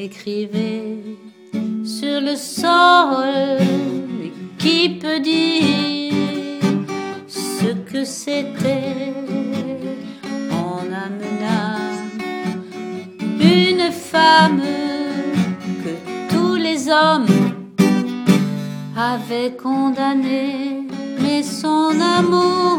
écrivait sur le sol. Et qui peut dire ce que c'était? On amena une femme que tous les hommes avaient condamnée, mais son amour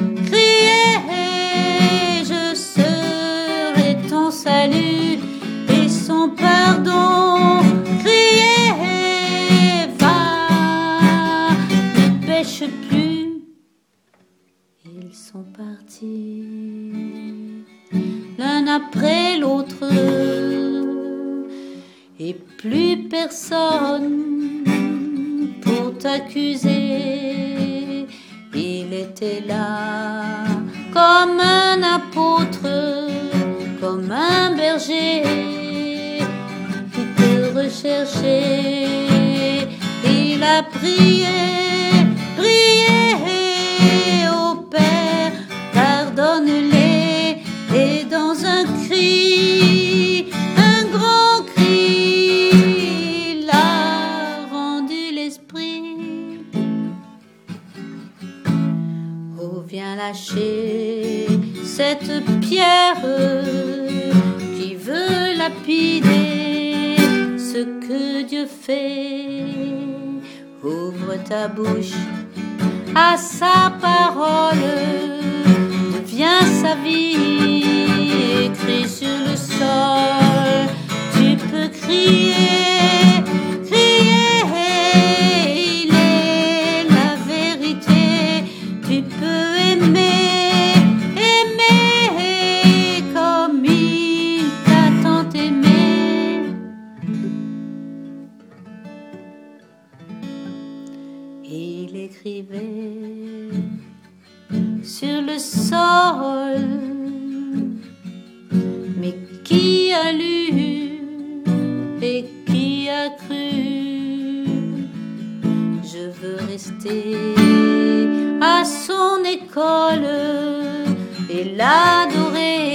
criait: je serai ton salut, et son pardon criait: va, ne pêche plus. Ils sont partis l'un après l'autre, et plus personne pour t'accuser. Il était là comme un apôtre, comme un berger qui te recherchait. Il a prié, prié au Père, pardonne-les, et dans un cri, un grand cri, il a rendu l'esprit. Oh, viens lâcher cette pierre qui veut lapider ce que Dieu fait. Ouvre ta bouche à sa parole, deviens sa vie, écrit sur le sol. Tu peux crier, crier, il est la vérité. Tu peux aimer, aimer comme il t'a tant aimé. Il écrivait sur le sol, mais qui a lu et qui a cru? Je veux rester à son école et l'adorer.